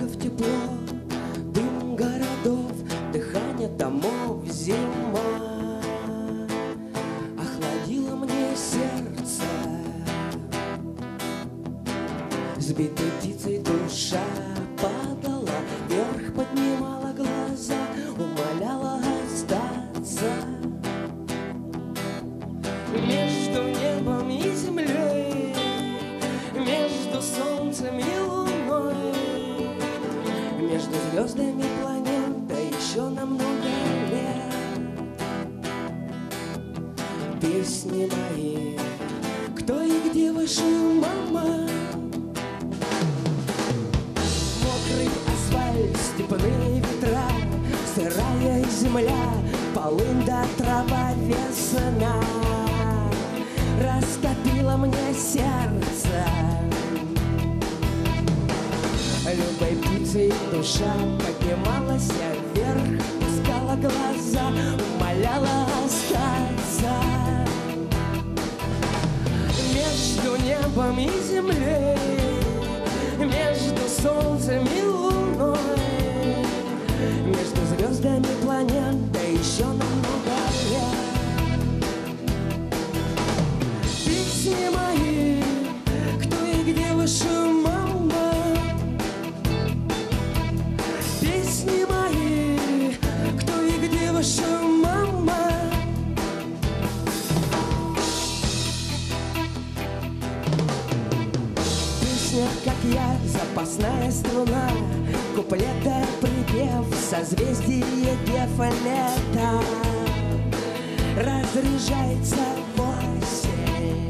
в тепло, дым городов, дыхание домов, зима охладила мне сердце. Сбитой птицей душа падала вверх, поднимала глаза, умоляла остаться. Между небом и землей, между солнцем и луной, между звездами планеты еще на много лет. Песни мои, кто и где вышел, мама? Мокрый асфальт, степные ветра, сырая земля, полынь да трава, весна растопила мне сердце. Любой птицей душа поднималась вверх, пускала глаза, умоляла остаться. Между небом и землей, между солнцем и луной, между звездами планеты еще на много лет. Песни мои, кто и где вышел, мама? Песни мои, кто и где вышел, мама? Песня, как я, запасная струна, куплета припев, созвездие дефа лета разряжается в осень.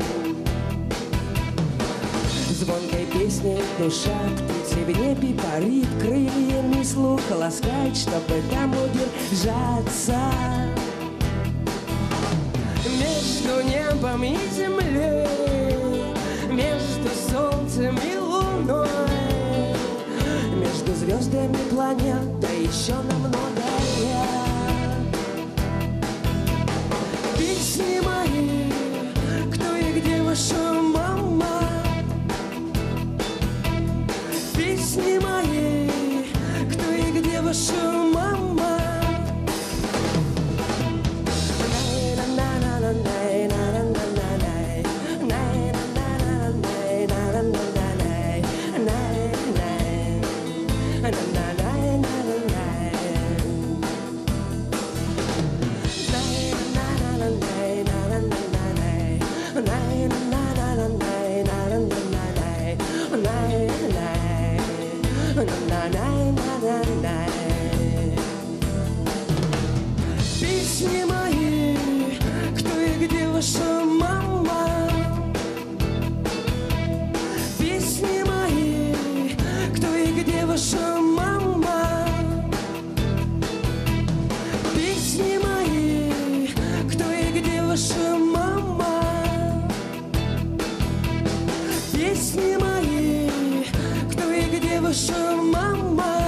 Звонкой песней душа птицы в небе парит, крыльями слух ласкает, чтобы там удержаться. Между небом и землей, между солнцем и луной, между звездами планеты еще на много лет. Песни мои, кто и где вышел, мама? Песни мои, кто и где вышел, мама? Песни мои, кто и где вышел, мама? Песни мои, кто и где вышел, мама? Песни мои, кто и где вышел, мама? Песни мои, кто и где вышел, мама?